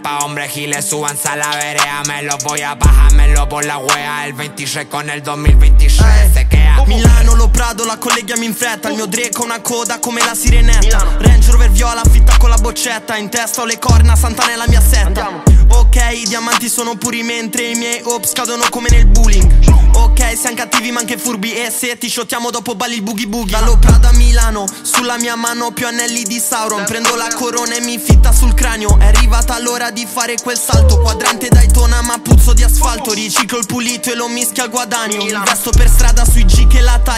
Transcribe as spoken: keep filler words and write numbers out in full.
pa' hombres giles, súbanse a la vereda. Me lo voy a bajármelo por la wea. El ventitré con el duemilaventitré se queda. Milano, lo Prado, la colleghiamo in fretta. Il mio Drake ha una coda come la sirenetta. Range Rover viola, fitta con la boccetta. In testa ho le corna, Santana è la mia setta. Ok, i diamanti sono puri mentre i miei ops cadono come nel bullying. Ok, siamo cattivi ma anche furbi. E se ti shottiamo dopo balli il boogie boogie. Dallo Prado a Milano, sulla mia mano più anelli di Sauron. Prendo la corona e mi fitta sul cranio. È arrivata l'ora di fare quel salto. Quadrante Daytona ma puzzo di asfalto. Riciclo il pulito e lo mischio al guadagno. Investo per strada sui G che la taglio.